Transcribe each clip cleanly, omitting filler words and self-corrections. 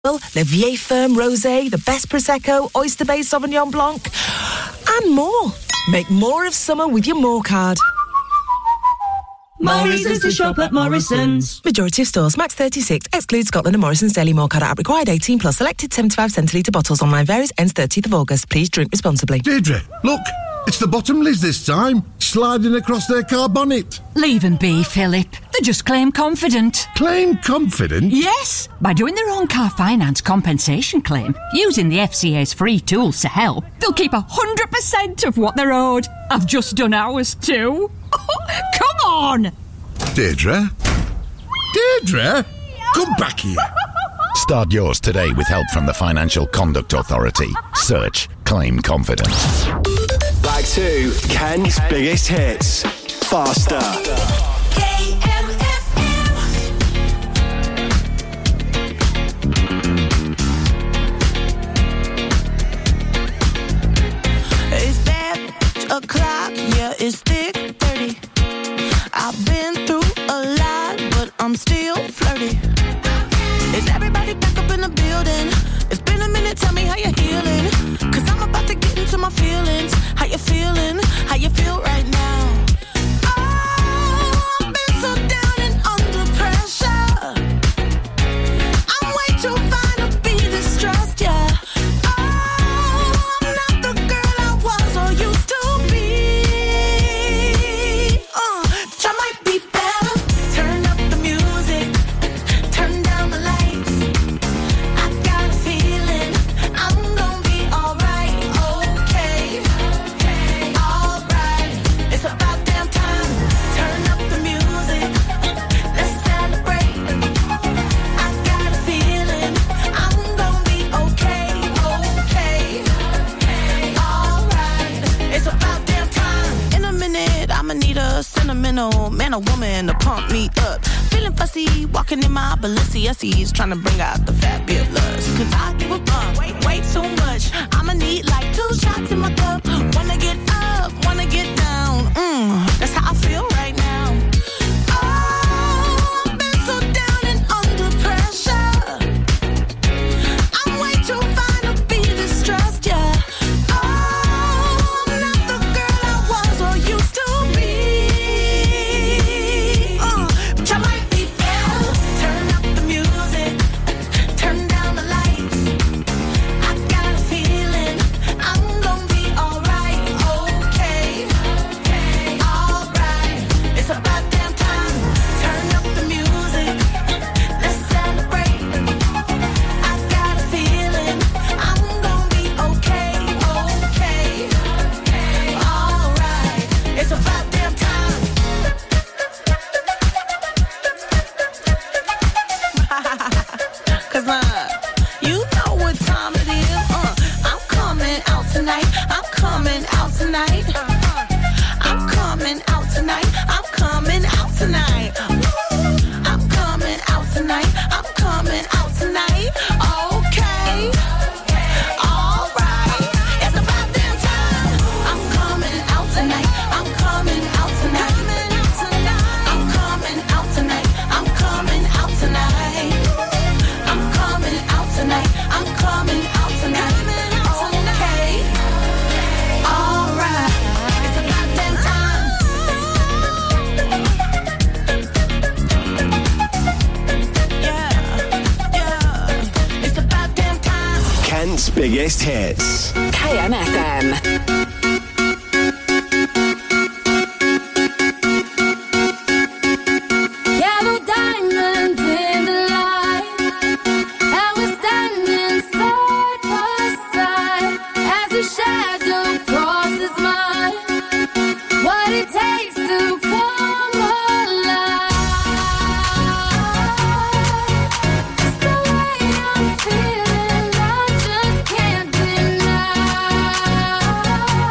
Le Vieille Ferme Rosé, the best Prosecco, oyster-based Sauvignon Blanc, and more. Make more of summer with your More card. More reasons to shop at Morrison's. Majority of stores, max 36, excludes Scotland and Morrison's Daily More card app. Required 18 plus. Selected 75 centilitre bottles. Online varies. Ends 30th of August. Please drink responsibly. Deirdre, look, it's the Bottomleys this time, sliding across their car bonnet. Leave them be, Philip. They're just claim confident. Claim confident? Yes, by doing their own car finance compensation claim, using the FCA's free tools to help, they'll keep 100% of what they're owed. I've just done ours too. Come on! Deirdre? Deirdre? Come back here. Start yours today with help from the Financial Conduct Authority. Search Claim Confidence. Back to Ken's biggest hits. Faster. It's bad o'clock, yeah, it's thick 30. I've been through a lot, but I'm still flirty. Is everybody back up in the building? It's been a minute, tell me how you're healing. Cause I'm about to get into my feelings. How you feeling? How you feel right now? Oh, I've been so down and under pressure. I'm way too fine to be this stressed, yeah. Oh, I'm not the girl I was or used to be. But I might be better. Turn up the music. Turn down the lights. I got a feeling I'm gonna be alright. Okay. Alright. It's about damn time. Turn up the music. Let's celebrate. I got a feeling I'm gonna be okay. Okay. Alright. It's about damn time. In a minute, I'ma need a sentimental man or woman to pump me up. Feeling fussy, walking in my Balenciennes, trying to bring out the fabulous. Cause I give a fuck, way too much. I'ma need like 2 shots in my cup. Wanna get up, wanna get down. That's how I feel right now. Oh, I've been so down and under pressure. I'm way too fine to be this stressed, yeah. Oh, I'm not the girl I was or used to be. But I might be better. Turn up the music. Turn down the lights. I got a feeling I'm gonna be alright. Okay. Alright. It's about damn time. Turn up the music. Let's celebrate. I got a feeling I'm gonna be okay. Okay. Alright. It's about damn time. Cause you know what time it is. I'm coming out tonight. I'm coming out tonight. I'm coming out tonight. I'm coming out tonight. I'm coming out tonight. I'm coming out tonight. Okay. Alright. It's about damn time. I'm coming out tonight. I'm coming out tonight. I'm coming out tonight. I'm coming out tonight. I'm coming out tonight. I'm coming out tonight. Okay. Alright. It's about damn time. Yeah. It's about damn time. Kent's biggest hits. KMFM. Yellow diamonds in the light, and we're standing side by side as a shadow crosses mine. What it takes to come alive. It's the way I'm feeling, I just can't deny.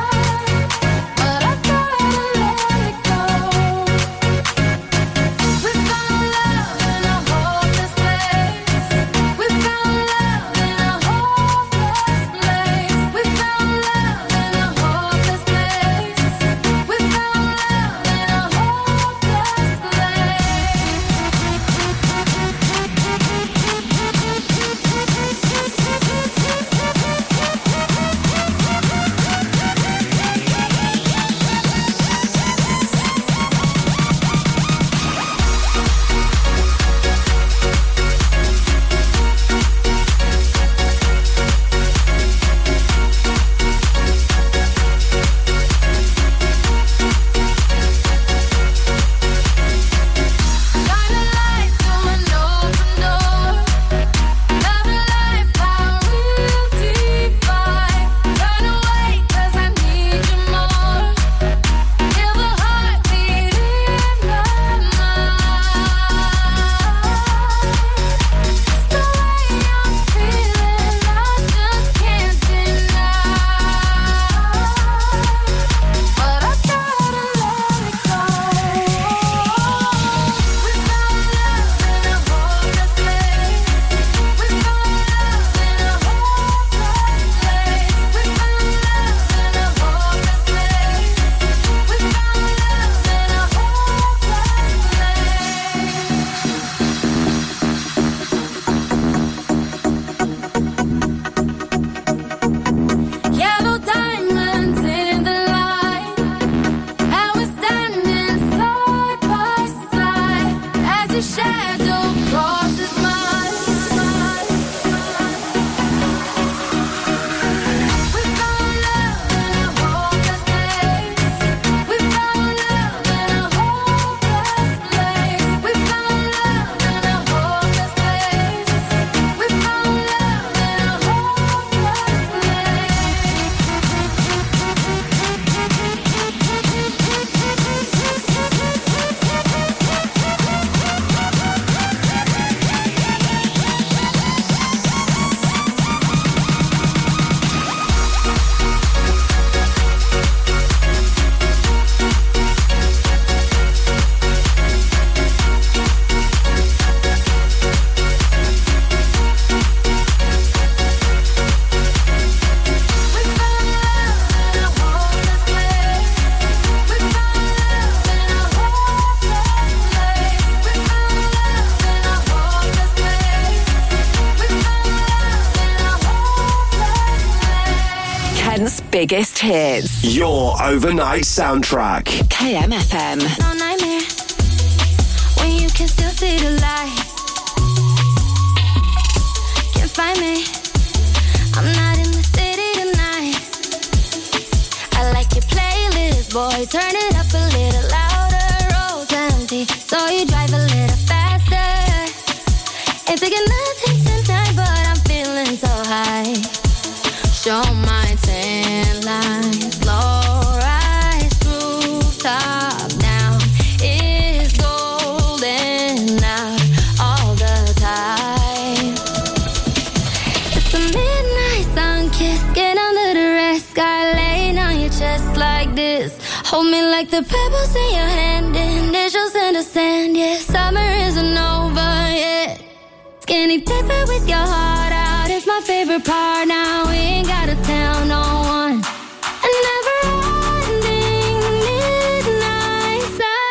Kent's biggest hits. Your overnight soundtrack. KMFM. No nightmare when you can still see the light. Can't find me. I'm not in the city tonight. I like your playlist, boy. Turn it up a little louder. Roads empty, so you drive a little faster. Ain't taking nothing tonight, but I'm feeling so high. Show my tan lines, low rise, rooftop down. It's golden out all the time. It's the midnight sun kiss, get under the red sky, laying on your chest like this. Hold me like the pebbles in your hand, initials in the sand. Yeah, summer isn't over yet. Skinny dipping with your heart out is my favorite part. Now we ain't gotta tell no one. A never-ending midnight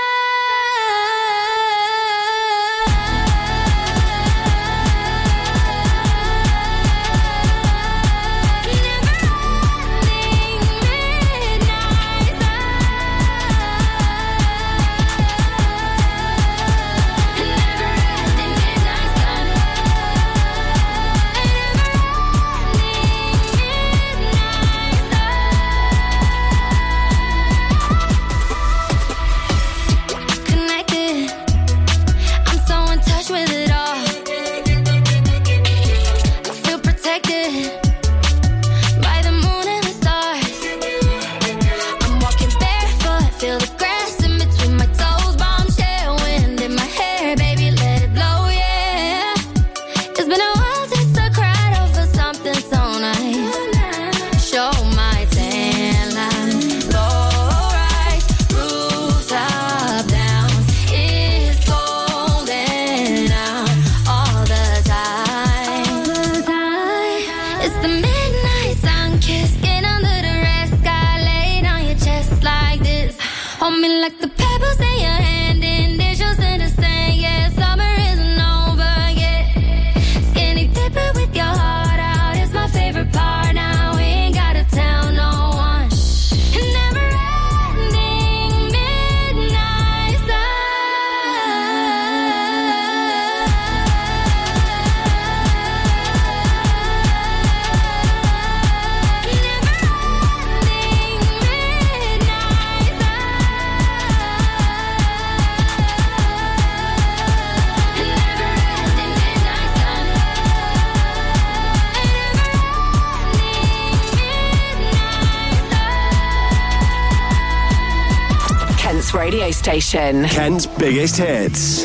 Radio station. Kent's biggest hits.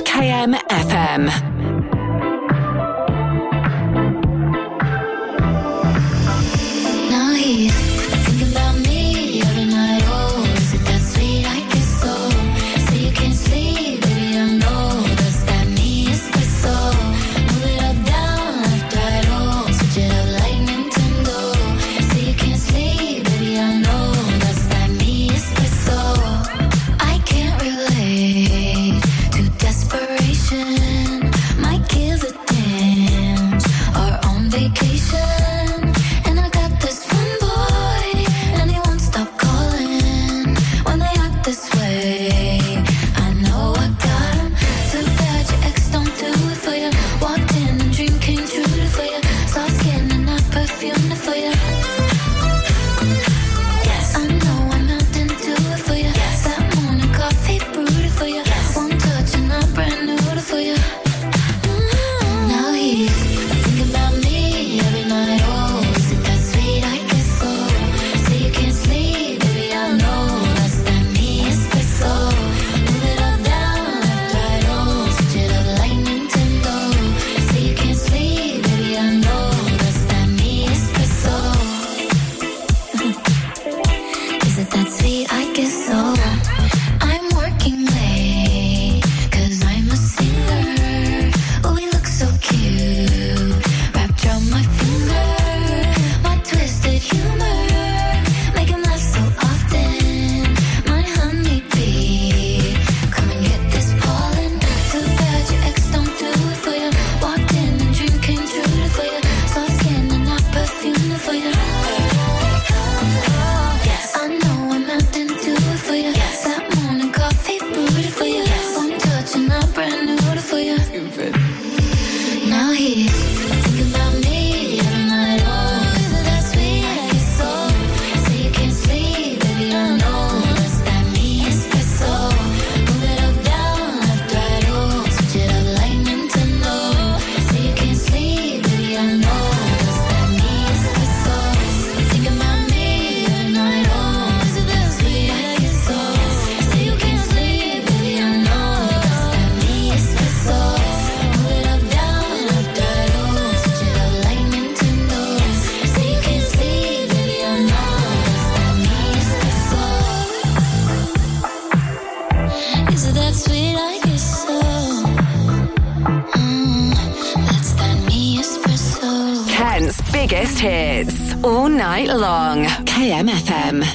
KMFM. Now he's thinking about me every night. Oh, is it that sweet? I guess so. Say you can't sleep, baby, I know. Does that mean it's so? Move it up, down, left, right, oh. Switch it up like Nintendo. Say you can't sleep, baby, I know. Does that mean it's so? I can't relate to desperation. My kids are dance are on vacation. And I got this one boy, and he won't stop calling when they act this way. I know I got him. Too bad your ex don't do it for you. Walked in and dream came true for you. Soft skin and I perfumed for you. Yes, I know I'm out and do it for you. Yes, that morning coffee brewed for you. Yes, one touch and I brand new for you. Now he's thinking about me every night. Kent's biggest hits. All night long. KMFM.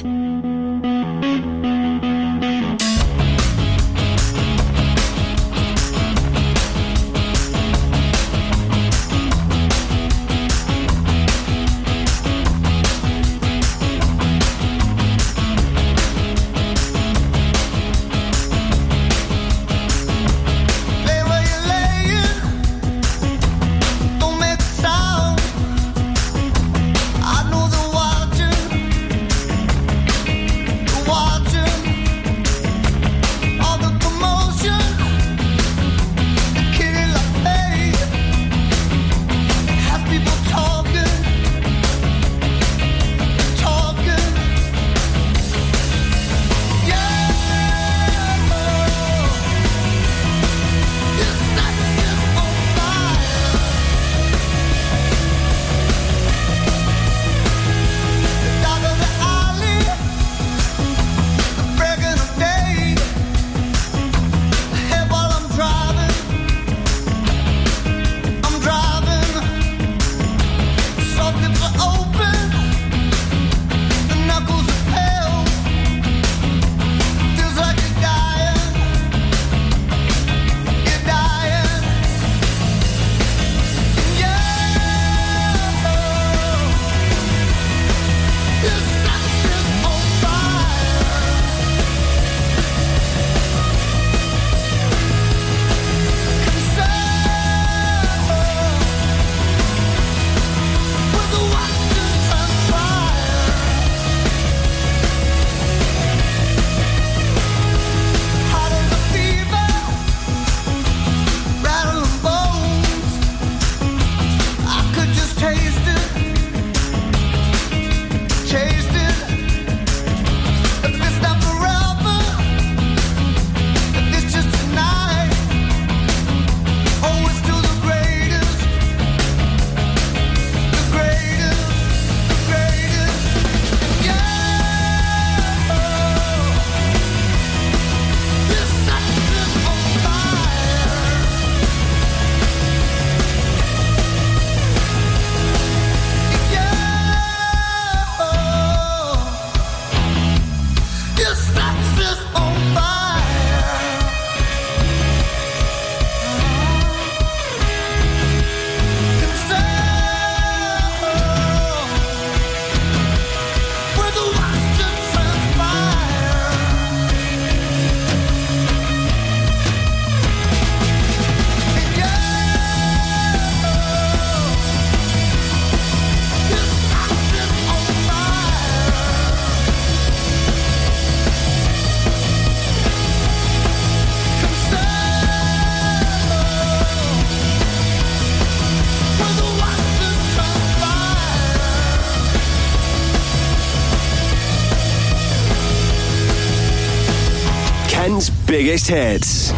Kent's biggest hits.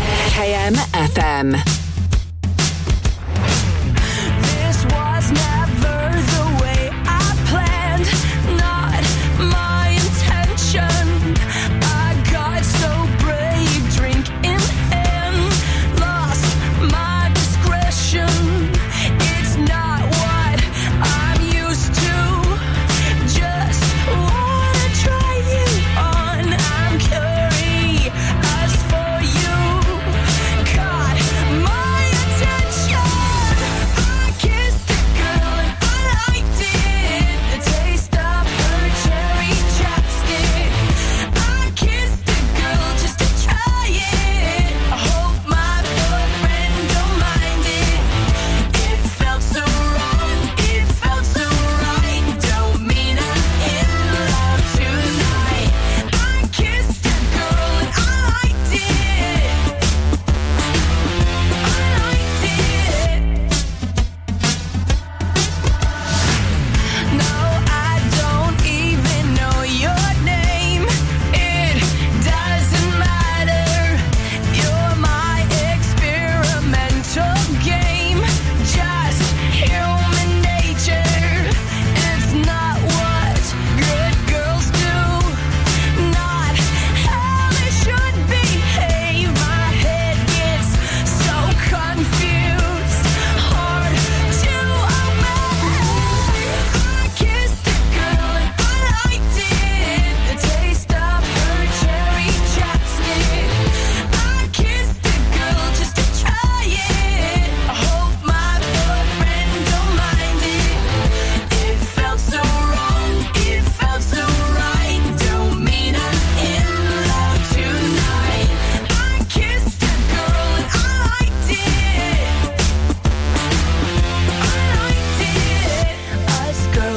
KMFM. This was never the way I planned, not my intention. I got so brave, drink in hand, lost my discretion. It's not what I'm used to, just wanna try you on. I'm curious for you, caught my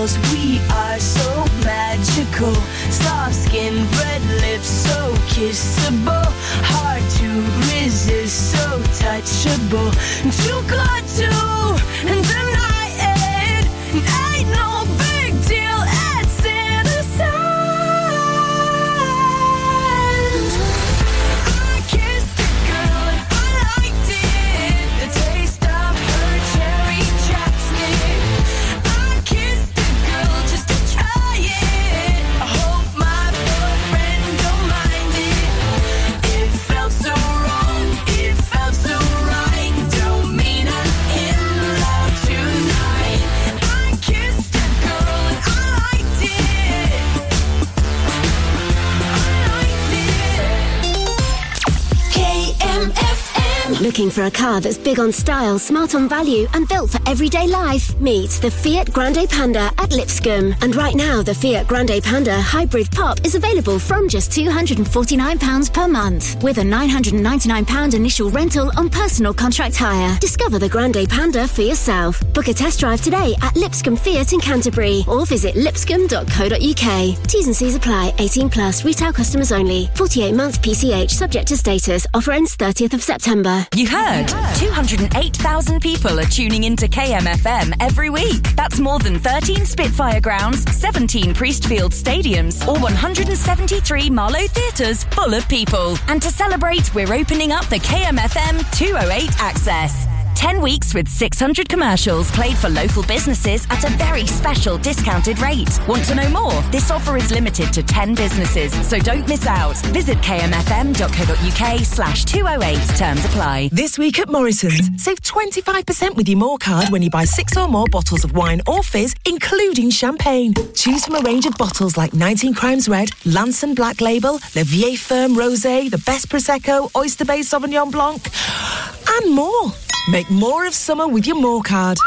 girls, we are so magical. Soft skin, red lips, so kissable. Hard to resist, so touchable. Too good to deny it. Ain't no big deal, it's innocent. I kissed a girl and I liked it. The taste of her cherry chapstick. I kissed a girl just to try it. I hope my boyfriend don't mind it. It felt so wrong, it felt so right. Don't mean I'm in love tonight. I kissed a girl and I liked it. KMFM. Looking for a car that's big on style, smart on value, and built for everyday life? Meet the Fiat Grande Panda at Lipscomb. And right now, the Fiat Grande Panda Hybrid Pop is available from just £249 per month, with a £999 initial rental on personal contract hire. Discover the Grande Panda for yourself. Book a test drive today at Lipscomb Fiat in Canterbury, or visit lipscomb.co.uk. T's and C's apply. 18 plus. Retail customers only. 48-month PCH subject to status. Offer ends 30th of September. You heard? 208,000 people are tuning into KMFM every week. That's more than 13 Spitfire grounds, 17 Priestfield stadiums, or 173 Marlow theatres full of people. And to celebrate, we're opening up the KMFM 208 Access. 10 weeks with 600 commercials played for local businesses at a very special discounted rate. Want to know more? This offer is limited to 10 businesses, so don't miss out. Visit kmfm.co.uk/208. Terms apply. This week at Morrison's, save 25% with your More card when you buy 6 or more bottles of wine or fizz, including champagne. Choose from a range of bottles like 19 Crimes Red, Lanson Black Label, Le Vieille Firm Rosé, the Best Prosecco, Oyster Bay Sauvignon Blanc, and more. Make more of summer with your More card.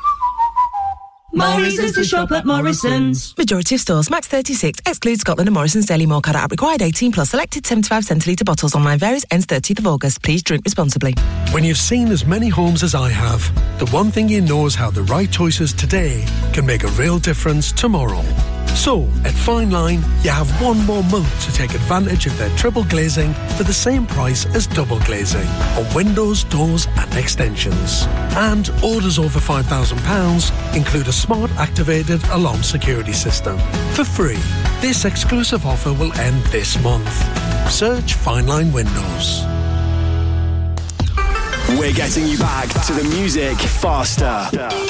More reasons to shop at Morrison's. Majority of stores, max 36, excludes Scotland and Morrison's Daily More card app required 18 plus. Selected 75 centilitre bottles online varies, ends 30th of August. Please drink responsibly. When you've seen as many homes as I have, the one thing you know is how the right choices today can make a real difference tomorrow. So, at Fine Line, you have one more month to take advantage of their triple glazing for the same price as double glazing on windows, doors and extensions. And orders over £5,000 include a smart activated alarm security system for free. This exclusive offer will end this month. Search Fine Line Windows. We're getting you back to the music faster.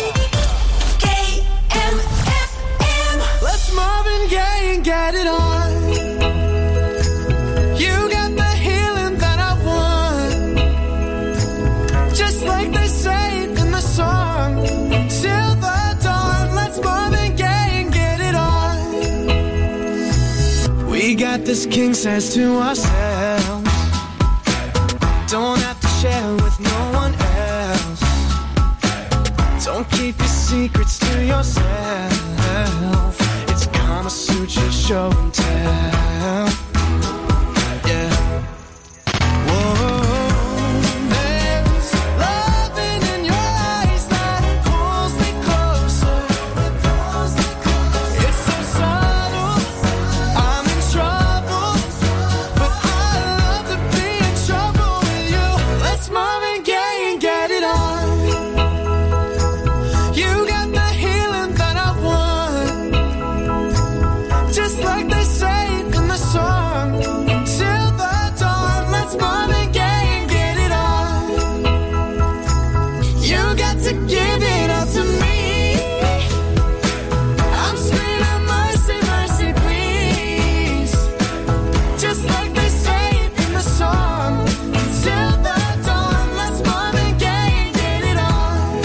Let's Marvin Gaye and get it on. You got the healing that I want. Just like they say in the song. Till the dawn, let's Marvin Gaye and get it on. We got this king size to ourselves. Don't have to share with no one else. Don't keep your secrets to yourself. Kama Sutra show and tell. Yeah. Whoa. There's loving in your eyes that pulls me closer. It's so subtle. I'm in trouble, but I love to be in trouble with you. Let's Marvin Gaye and get it on. You got the healing that I want. Just like they say in the song. Till the dawn, let's Marvin Gaye and get it on. You got to give it up to me. I'm screaming mercy, mercy, please. Just like they say in the song. Till the dawn, let's Marvin Gaye and get it on.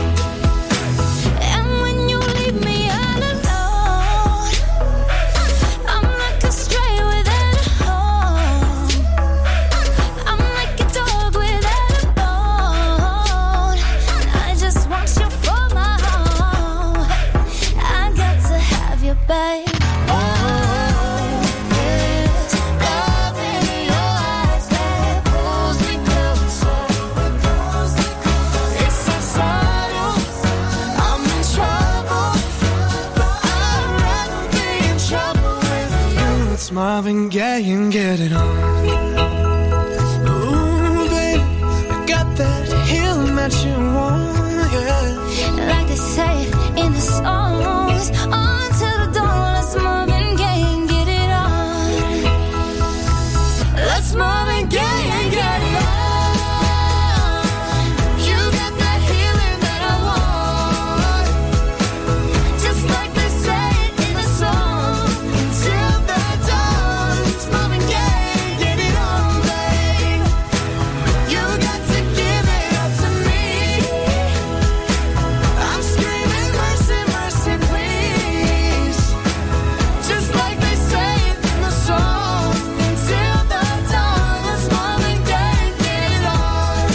And when you leave me all alone, I'm like a stray without a home. I'm like a dog without a bone. I just want you for my home. I got to have you, babe. There's love in your eyes that pulls me closer. It's so subtle. I'm in trouble, but I Marvin Gaye and get it on. Ooh, baby, I got that healing that you want, yeah. Like they say in the songs, on to the dawn, let's Marvin Gaye and get it on. Let's Marvin Gaye and get it on. You got that healing that I want. Just like they say in the song, until the dawn, it's Marvin Gaye, get it on, babe. You got to give it up to me. I'm screaming mercy, mercy, please. Just like they say in the song, until the dawn, let's Marvin Gaye, get it on.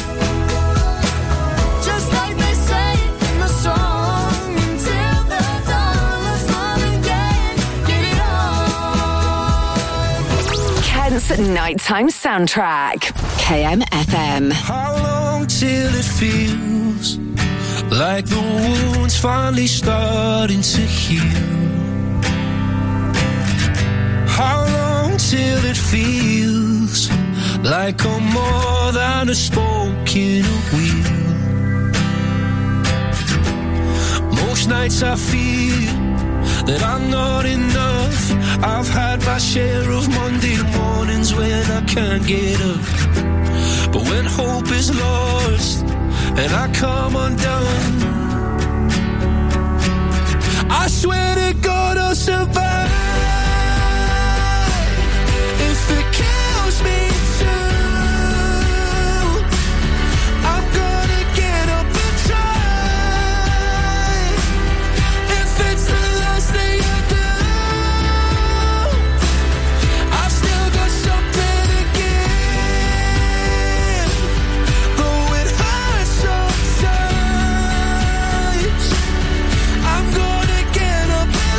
Just like they say in the song, until the dawn, let's Marvin Gaye, get it on. Kent's nighttime soundtrack. KMFM. How long till it feels like the wound's finally starting to heal? How long till it feels like I'm more than a spoke in a wheel? Most nights I feel that I'm not enough. I've had my share of Monday mornings when I can't get up. But when hope is lost and I come undone, I swear to God I'll survive. If it kills me too, I'm gonna get up and try. If it's the last thing I do, I've still got something to give. Though it hurts sometimes, I'm gonna get up and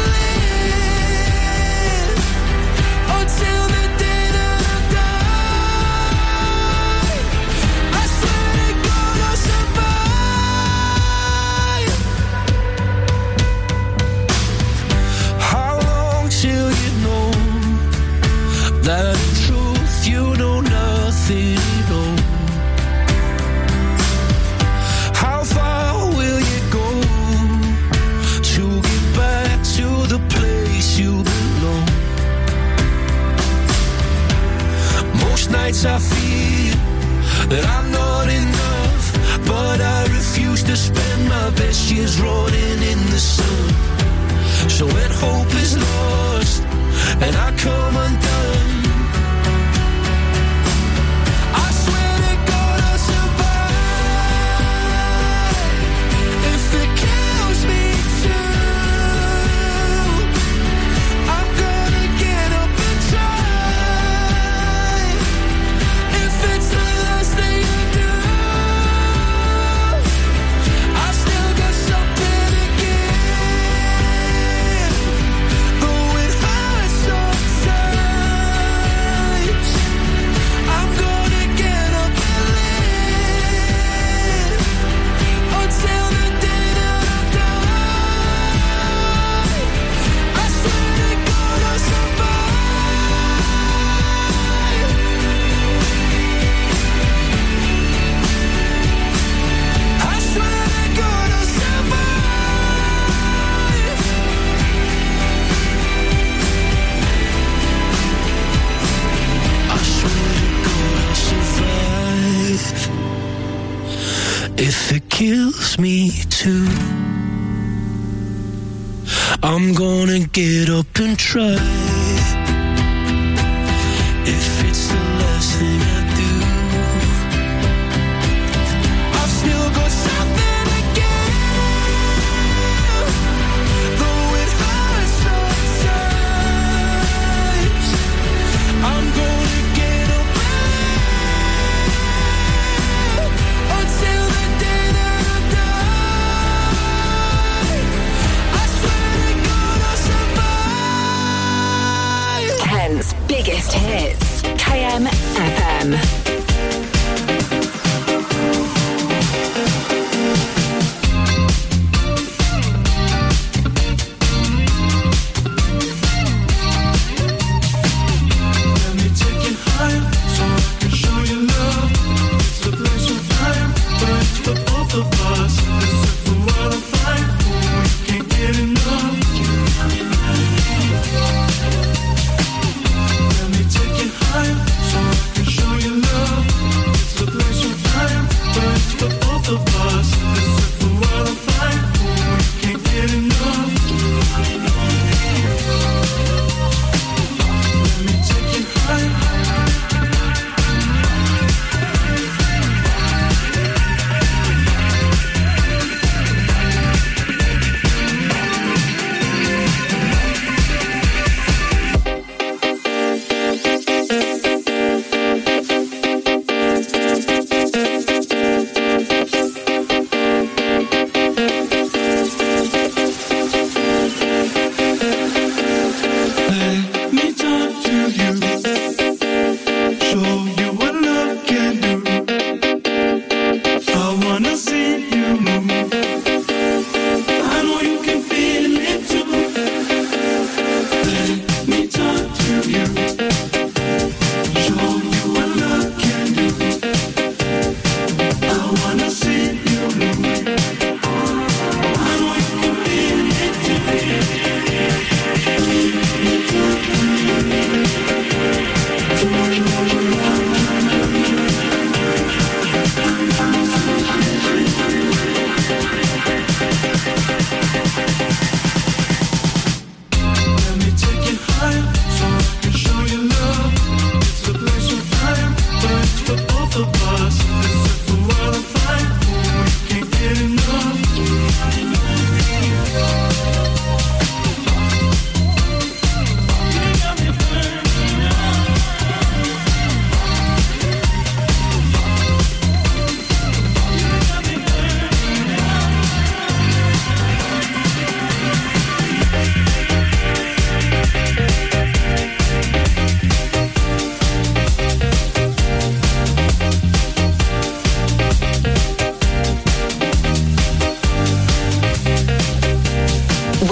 live until the day that I die. I swear to God I'll survive. How long till you know that in truth you know nothing at all? How far will you go to get back to the place you belong? Most nights I feel that I'm not enough, but I refuse to spend my best years rolling in the sun. So when hope is lost and I come undone, I swear to God I'll survive. If it kills me too, I'm gonna get up and try. If it's the last thing I do, I've still got something to give. Though it hurts sometimes, I'm gonna get up and live until the day that I die. I swear to God I'll survive. I swear to God I'll survive. I swear to God I'll survive. If it kills me too, I'm gonna get up and try. If it's the last thing I do, I've still got something to give. Though it hurts sometimes, I'm gonna get up and live until the day that I die. I swear to God I'll survive. Kent's biggest hits. KMFM.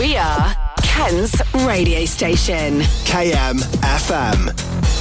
We are Ken's radio station. KMFM.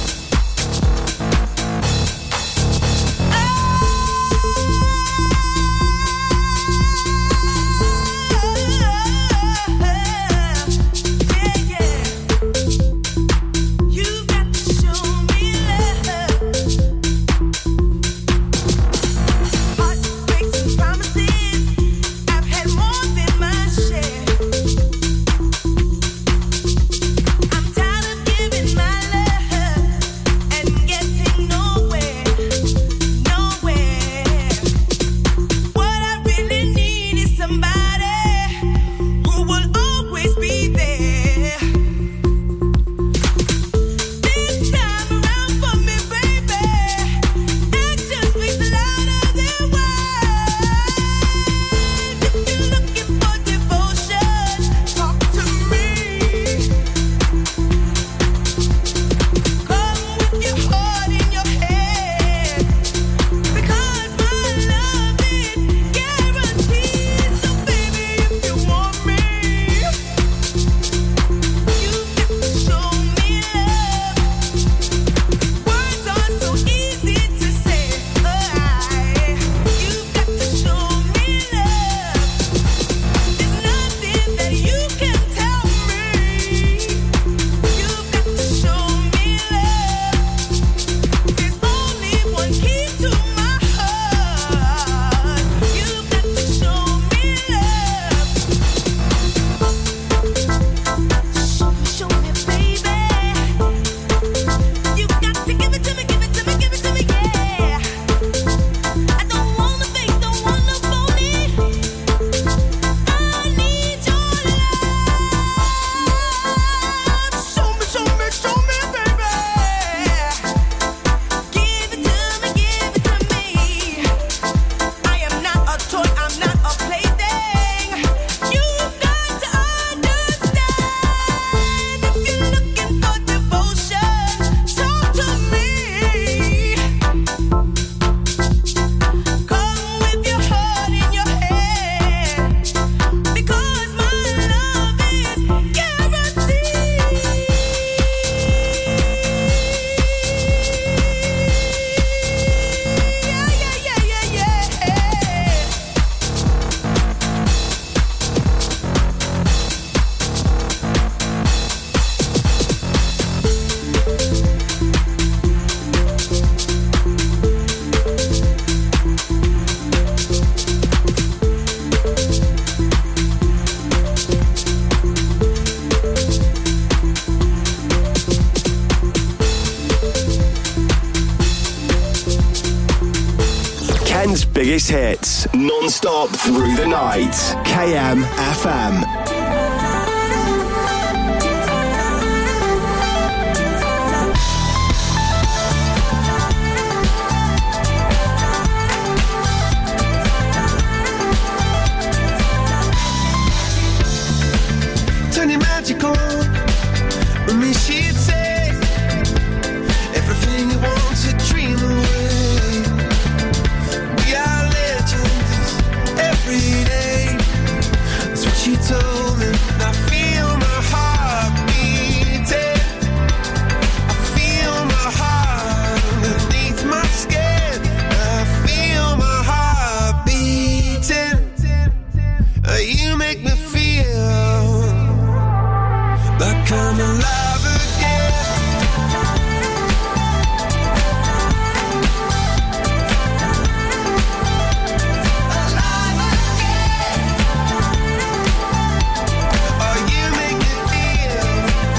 Biggest hits, non-stop through the night. KMFM. Turn your magic on. With me she'd say everything you want to dream away. We are legends every day. That's what she told me. I feel my heart beating. I feel my heart underneath my skin. I feel my heart beating. You make me feel like I'm alive again. Alive again. Oh, you make me feel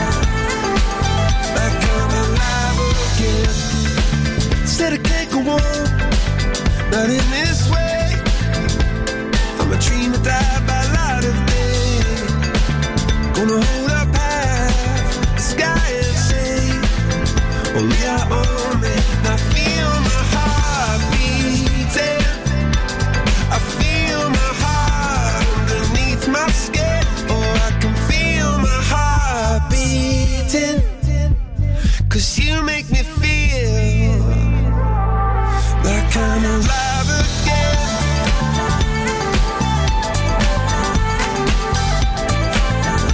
like I'm alive again. Said I can't go on, not in this way. I'm a dream that died by light of day. Gonna hold up half the sky and say, only I own it. I feel my heart beating. I feel my heart underneath my skin. Oh, I can feel my heart beating. 'Cause you make me feel like I'm alive again.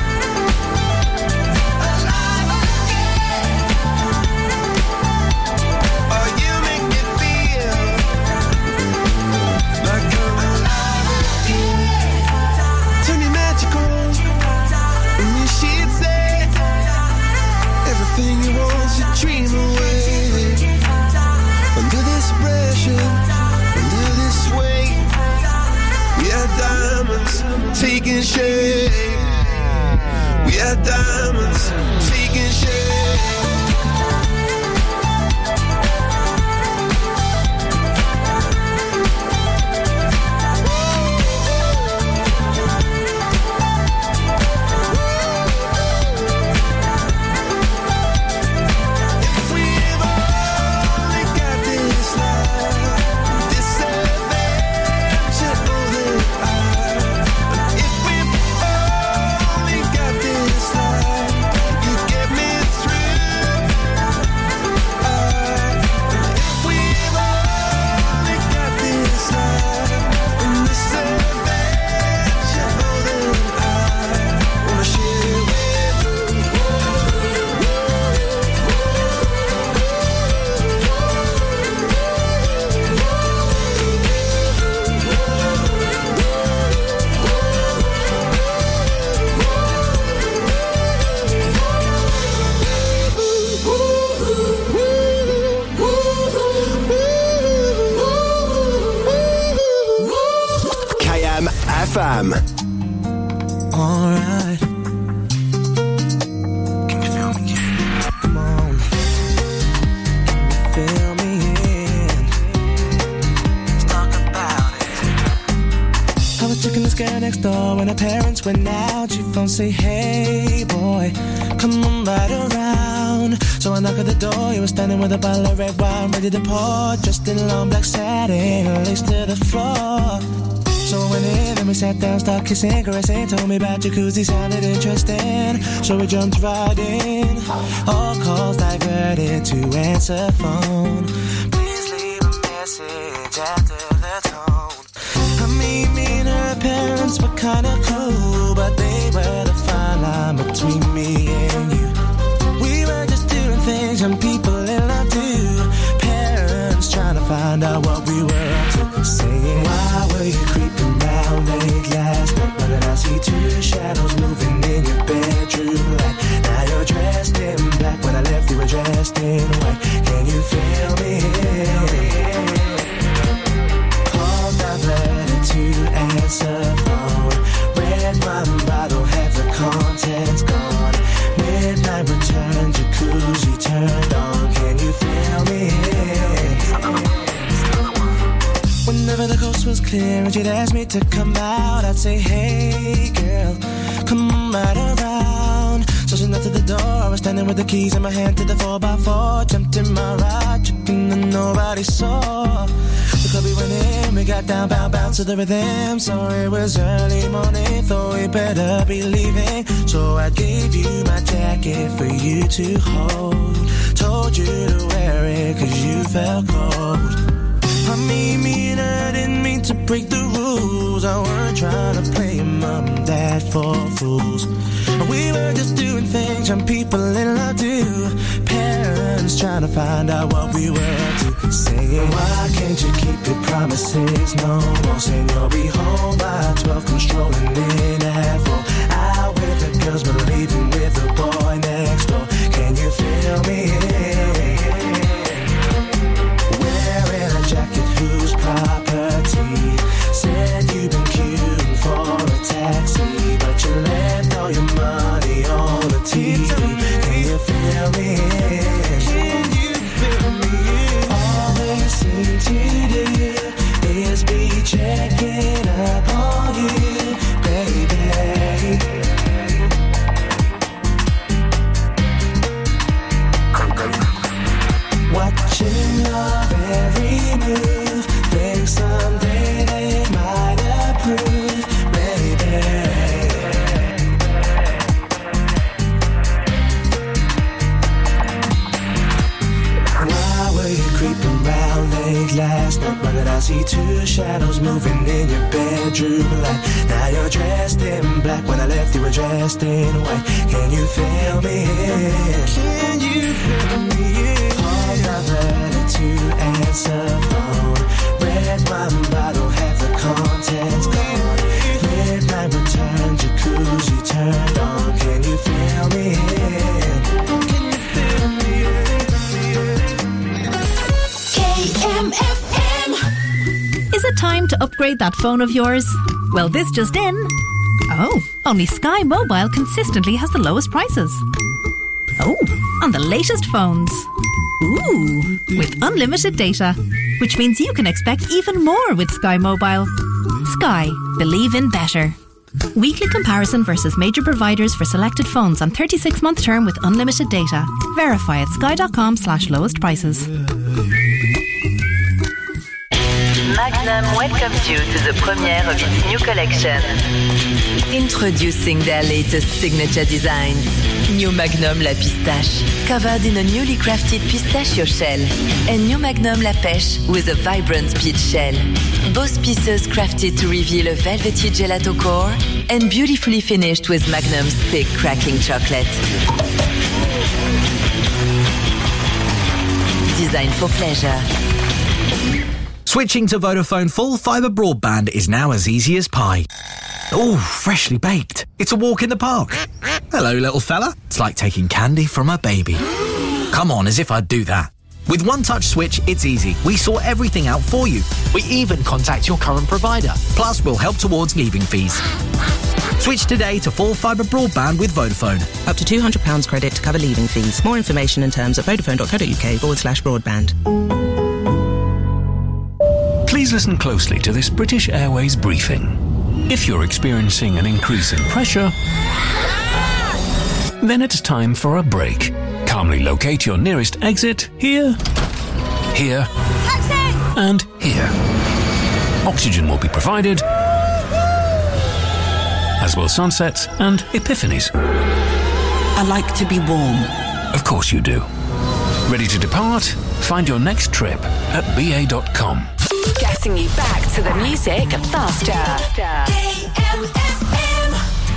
taking shape. We had diamonds taking shape. FM. Alright. Can you feel me? Come on. Can you feel me? Let's talk about it. I was checking this girl next door when her parents went out. She phone say, hey boy, come on right around. So I knock at the door, you were standing with a bottle of red wine ready to pour, dressed in long black satin, lace to the floor. So I went in and we sat down, started kissing, caressing, told me about jacuzzi, sounded interesting. So we jumped right in, all calls diverted to answer phone. Please leave a message after the tone. I mean, me and her parents were kinda cool, but they were the fine line between me and you. We were just doing things young people in love do. Parents trying to find out what we were up to. Saying, why were you creeping round late last night? But then I see two shadows moving in your bedroom light. Now you're dressed in black. When I left you were dressed in white. Can you feel me? Calls diverted to answer phone. Red wine bottle, half the contents gone. Midnight return, jacuzzi turned on. Can you feel me? Whenever the coast was clear and she'd ask me to come out, I'd say, hey girl, come on right around. So she knocked at the door, I was standing with the keys in my hand to the 4x4. Jumped in my ride, checking that nobody saw. The club we went in, we got down, bounce to the rhythm. So it was early morning, thought we better be leaving. So I gave you my jacket for you to hold. Told you to wear it cause you felt cold. I mean, me and her didn't mean to break the rules. I weren't trying to play mom and dad for fools. We were just doing things young people in love do. Parents trying to find out what we were up to. Saying, why can't you keep your promises? No more saying you'll be home by 12. Come strolling in at 4. Out with the girls but leaving with the boy next door. Can you feel me? Jacket whose property. Said you've been queuing for a taxi, but you left all your money on the TV. Can you feel me? Can you feel me? All they seem to do is be checking up on you, baby. Watching love every move. Think someday they might approve, baby. Why were you creeping round late last night? Why did I see two shadows moving in your bedroom light? Now you're dressed in black. When I left you were dressed in white. Can you feel me? Can you feel me? Diverted to answer phone. Red wine bottle, half the contents gone. Midnight return, jacuzzi turned on. Can you feel me? Can you feel me? KMFM. Is it time to upgrade that phone of yours? Well, this just in. A Oh, only Sky Mobile consistently has the lowest prices. Oh, on the latest phones. Ooh, with unlimited data, which means you can expect even more with Sky Mobile. Sky, believe in better. Weekly comparison versus major providers for selected phones on 36-month term with unlimited data. Verify at sky.com/lowest prices. Magnum welcomes you to the premiere of its new collection. Introducing their latest signature designs. New Magnum La Pistache, covered in a newly crafted pistachio shell. And New Magnum La Pêche with a vibrant peach shell. Both pieces crafted to reveal a velvety gelato core and beautifully finished with Magnum's thick cracking chocolate. Designed for pleasure. Switching to Vodafone full fibre broadband is now as easy as pie. Oh, freshly baked. It's a walk in the park. Hello, little fella. It's like taking candy from a baby. Come on, as if I'd do that. With One Touch Switch, it's easy. We sort everything out for you. We even contact your current provider. Plus, we'll help towards leaving fees. Switch today to full fibre broadband with Vodafone. Up to £200 credit to cover leaving fees. More information and terms at vodafone.co.uk/broadband. Please listen closely to this British Airways briefing. If you're experiencing an increase in pressure, then it's time for a break. Calmly locate your nearest exit here, here, Taxi! and here. Oxygen will be provided, as will sunsets and epiphanies. I like to be warm. Of course you do. Ready to depart? Find your next trip at ba.com. Getting you back to the music faster. KMFM.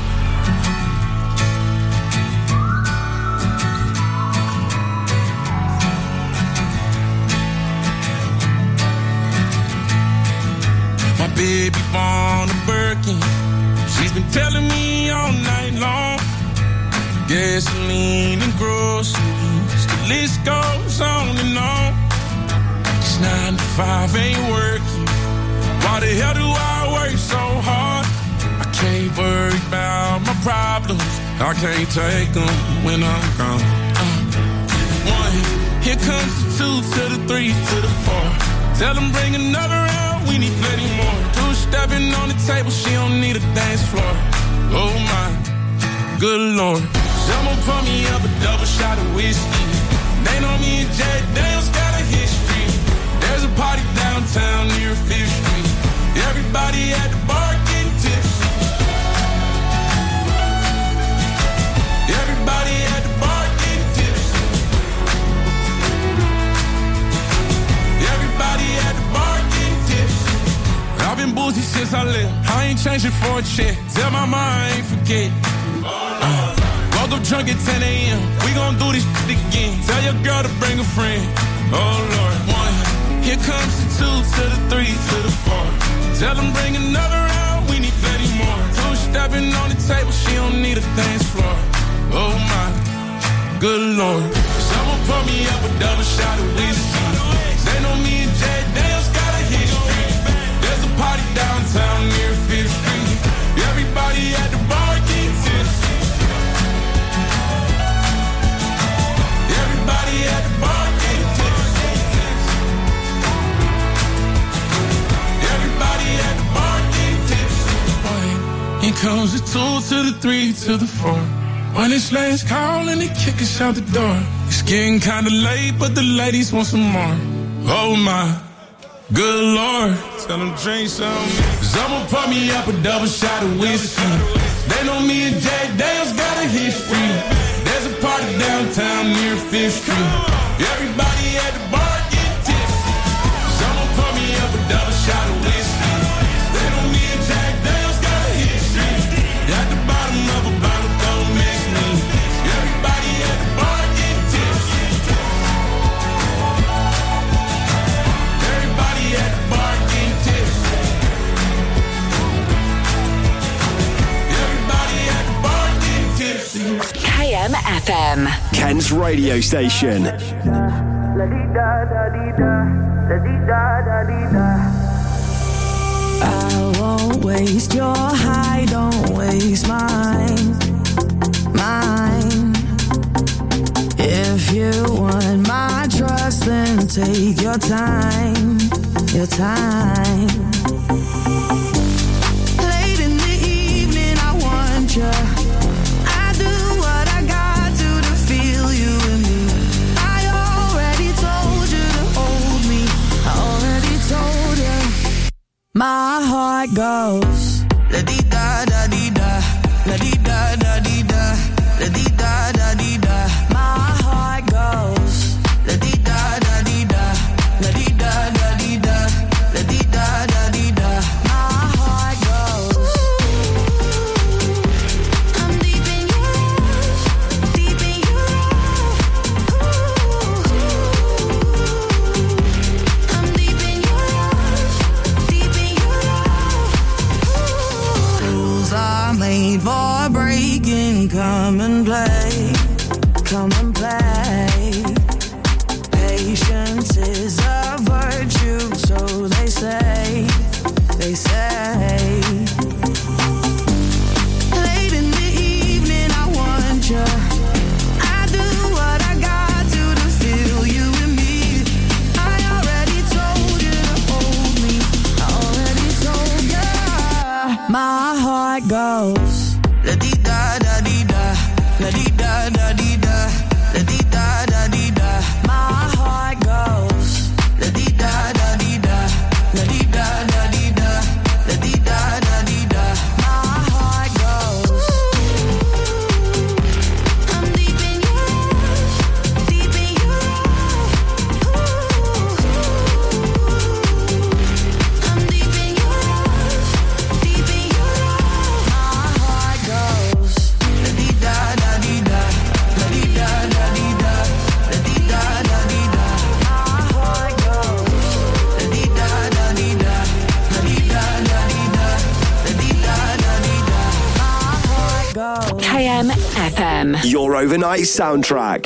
My baby born a Birkin. She's been telling me all night long. Gasoline and groceries, the list goes on and on. 9 to 5 ain't working. Why the hell do I work so hard? I can't worry about my problems. I can't take them when I'm gone. 1, here comes the 2 to the 3 to the 4. Tell them bring another round, we need plenty more. 2 stepping on the table, she don't need a dance floor. Oh my, good Lord. Someone pour me up a double shot of whiskey. They know me and Jay Daniels got a history. There's a party downtown near 5th Street. Everybody at the bar getting tipsy. Everybody at the bar getting tipsy. Everybody at the bar getting tipsy. I've been boozy since I left. I ain't changing for a check. Tell my mom I ain't forget. Woke up drunk at 10 a.m. We gon' do this shit again. Tell your girl to bring a friend. Oh Lord. 1, here comes the 2 to the 3 to the 4. Tell them bring another round, we need plenty more. 2 stepping on the table, she don't need a dance floor. Oh my, good Lord. Someone pour me up a double shot of whiskey. They know me and Jay Daniels got a history. There's a party downtown near 5th Street. Everybody at the bar getting tipsy. Everybody at the bar getting tipsy. Everybody at the bar getting tipsy. Here comes the 2 to the 3 to the 4. When it's last call and they kick us out the door. It's getting kinda late, but the ladies want some more. Oh my, good Lord. Tell them drink some. Someone pour me up a double shot of whiskey. They know me and Jay Daniels got a history. There's a party downtown near 5th Street. Everybody at the bar getting tipsy. Someone pour me up a double shot of whiskey. They know me and Jack Daniels got a history. At the bottom of a bottle, don't miss me. Everybody at the bar getting tipsy. Everybody at the bar getting tipsy. Everybody at the bar getting tipsy. KMFM. Ken's radio station. I won't waste your high, don't waste mine. If you want my trust, then take your time, your time. Late in the evening, I want you. I do what I got to feel you in me. I already told you to hold me. I already told you. My heart goes la-dee-da, da-dee-da, la-dee-da, da-dee-da, la-dee-da, da-dee-da. My heart goes la-dee-da, da-dee-da, la-dee-da, da-dee-da, la-dee-da, da-dee-da. My heart goes. I'm deep in your love, deep in your love. I'm deep in your love, deep in your love. Rules are made for breaking, come and play. Come and play. Patience is a virtue, so they say, they say. Late in the evening, I want you. I do what I got to feel you in me. I already told you to hold me. I already told you. My heart goes la-dee-da, da-dee-da, la-dee-da, da-dee-da, la-dee-da, da-dee-da. My heart goes la-dee-da, da-dee-da, la-dee-da, da-dee-da, la-dee-da, da-dee-da. My heart goes. I'm deep in your love, deep in your love. I'm deep in your love, deep in your love. My heart goes la-dee-da, da-dee-da, la-dee-da, da-dee-da, la-dee-da, da-dee-da. My heart goes la-dee-da, da-dee-da, la-dee-da, da-dee-da, la-dee-da, da-dee-da. My heart goes. KM FM. Your overnight soundtrack.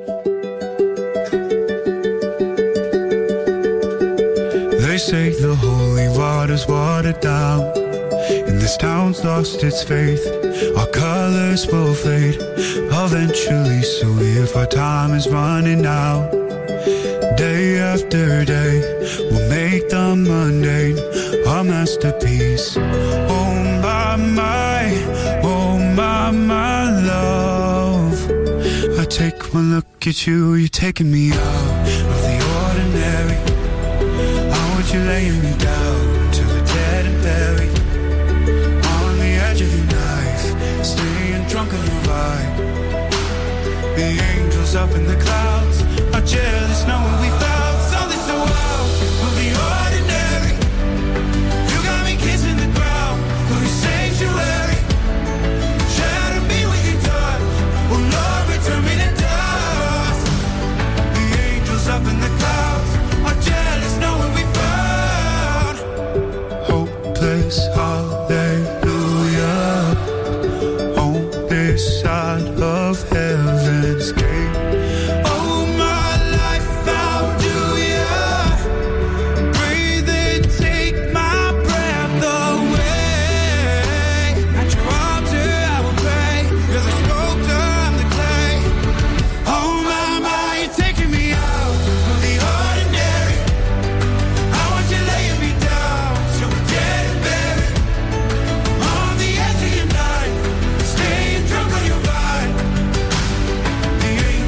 They say the holy water's watered down, and this town's lost its faith. Our colors will fade eventually, so if our time is running out, day after day, we'll make the mundane our masterpiece. Oh my love, I take one look at you, you're taking me out of the ordinary. How would you laying me down to the dead and buried? On the edge of your knife, staying drunk on your vibe. The angels up in the clouds are jealous knowing we found something so wild of the ordinary. You got me kissing the ground of your sanctuary. Shatter me with your touch, oh Lord, return me to dust. The angels up in the clouds are jealous knowing we found hopeless hallelujah on this side of heaven's gate. Oh my life, how do you breathe and take my breath away? At your altar I will pray, you're the sculptor, I'm the clay. Oh my, you're taking me out of the ordinary. I want you laying me down so we're dead and buried. On the edge of your knife, staying drunk on your vine. The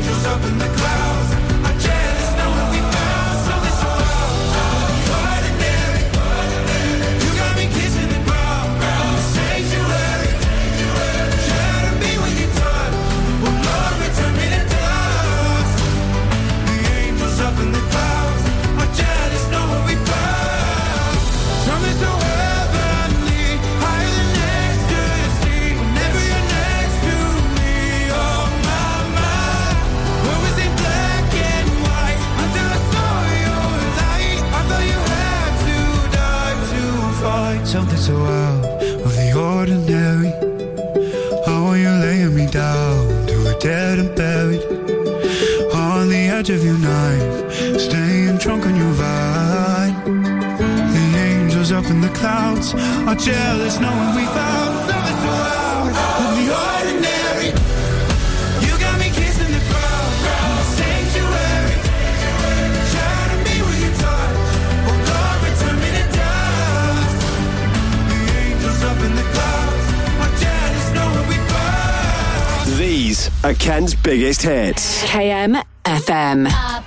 clouds are jealous knowing we found something so out of the ordinary. You got me kissing the crowd in the sanctuary, trying to be with your touch. Oh Lord, return me to dust. The angels up in the clouds are jealous knowing we found. These are Kent's biggest hits. KM FM.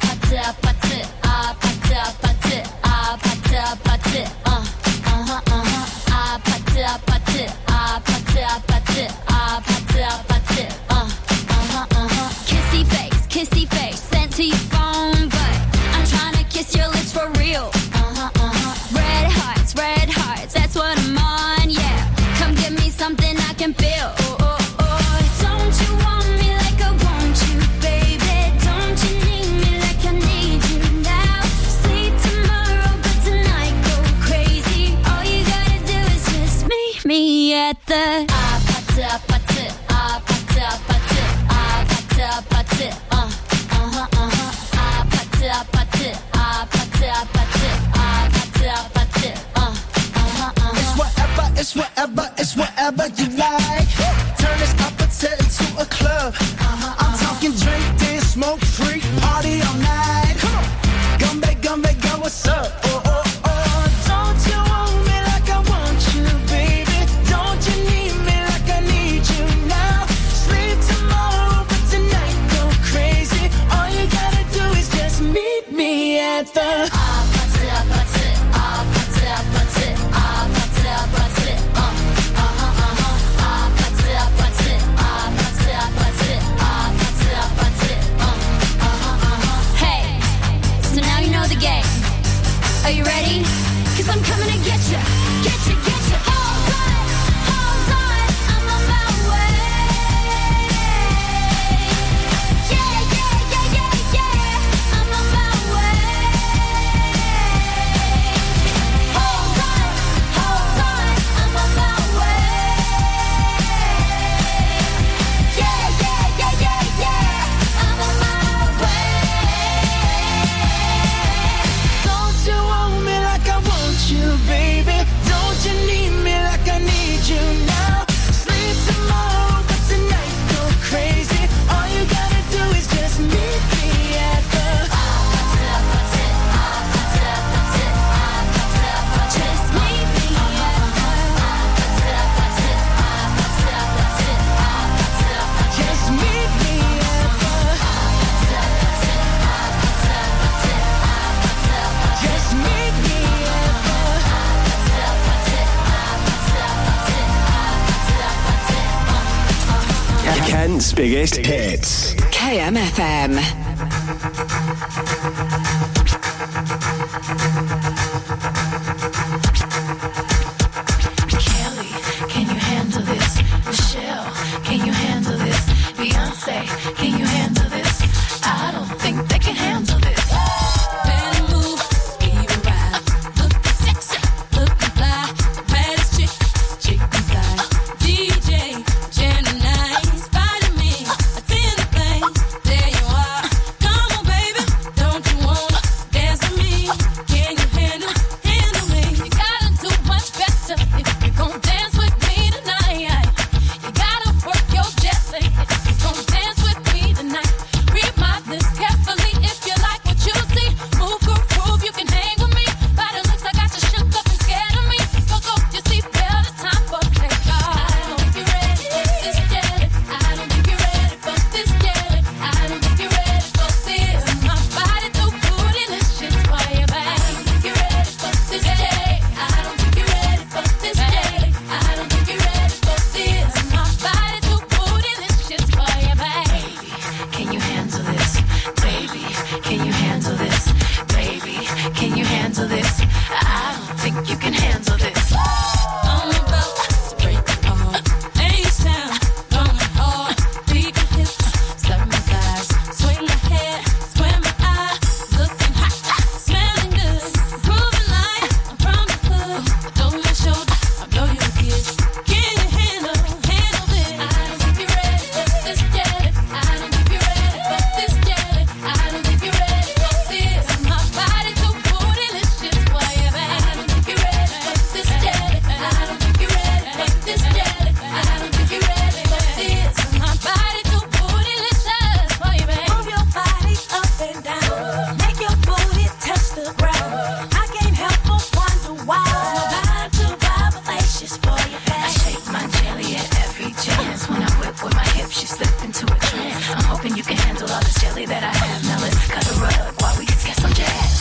Kissy face, sent to your phone, but I'm trying to kiss your lips for real. Red hearts, that's what I'm on, yeah. Come give me something I can feel. Don't you want me like I want you, baby? Don't you need me like I need you now? Sleep tomorrow, but tonight go crazy. All you gotta do is just meet me at the It's whatever you like. Turn this opposite into a club. I'm talking drink, dance, smoke, freak, party all night. Come on, gumbe, girl, what's up? Don't you want me like I want you, baby? Don't you need me like I need you now? Sleep tomorrow, but tonight go crazy. All you gotta do is just meet me at the Are you ready? 'Cause I'm coming to get you. Hold on, I'm on my way. Yeah, I'm on my way. Hold on, I'm on my way. Yeah, I'm on my way. Don't you want me like I want you, baby? Don't you need me like I need you now? Sleep tomorrow, but tonight go crazy. All you gotta do is just meet me at the just meet me at the just meet me at the just meet me at Kent's biggest hits. KM FM. Kelly, can you handle this? Michelle, can you handle this? Beyonce, can you handle this? I don't think they can handle this. Better move, give you a ride. Looking sexy, looking fly. Baddest chick inside. DJ, Gemini, spotted me. Attend the plane, there you are. Come on, baby, don't you wanna dance with me? Can you handle me? You gotta do much better if you're gonna dance with me tonight. You gotta work your jet lag if you're gonna dance with me tonight. body that I have. Now let's cut a rug while we get some jazz.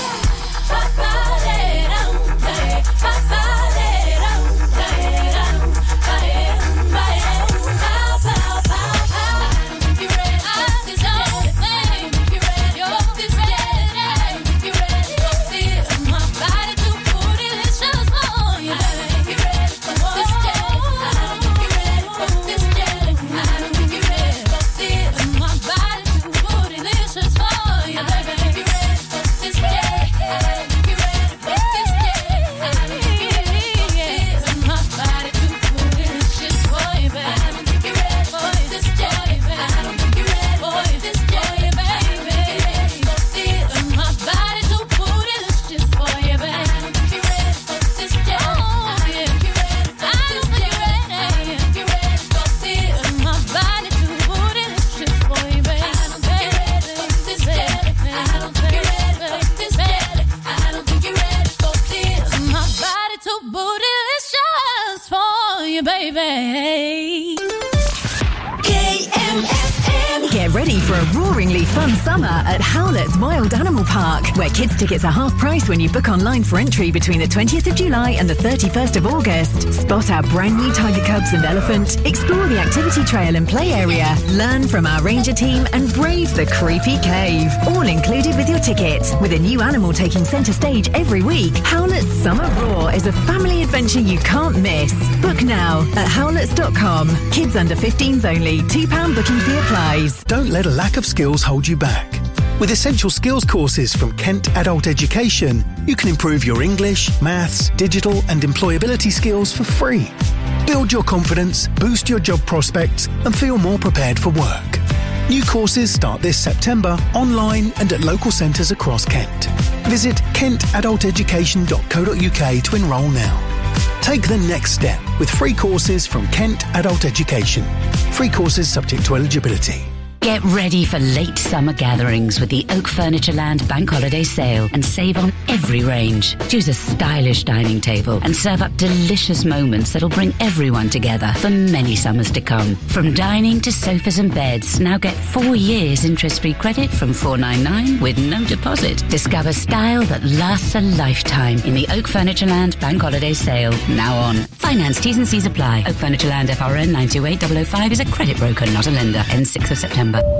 At Howlett's Wild Animal Park, where kids' tickets are half price when you book online for entry between the 20th of July and the 31st of August. Spot our brand new tiger cubs and elephant, explore the activity trail and play area, learn from our ranger team and brave the creepy cave. All included with your ticket. With a new animal taking centre stage every week, Howlett's Summer Roar is a family adventure you can't miss. Book now at howletts.com. Kids under 15s only. £2 booking fee applies. Don't let a lack of skills hold you back. With essential skills courses from Kent Adult Education, you can improve your English, maths, digital and employability skills for free. Build your confidence, boost your job prospects and feel more prepared for work. New courses start this September online and at local centres across Kent. Visit kentadulteducation.co.uk to enrol now. Take the next step with free courses from Kent Adult Education. Free courses subject to eligibility. Get ready for late summer gatherings with the Oak Furnitureland Bank Holiday Sale and save on every range. Choose a stylish dining table and serve up delicious moments that'll bring everyone together for many summers to come. From dining to sofas and beds, now get 4 years interest-free credit from $499 with no deposit. Discover style that lasts a lifetime in the Oak Furnitureland Bank Holiday Sale, now on. Finance T's and C's apply. Oak Furnitureland FRN 928005 is a credit broker, not a lender. Ends 6th of September.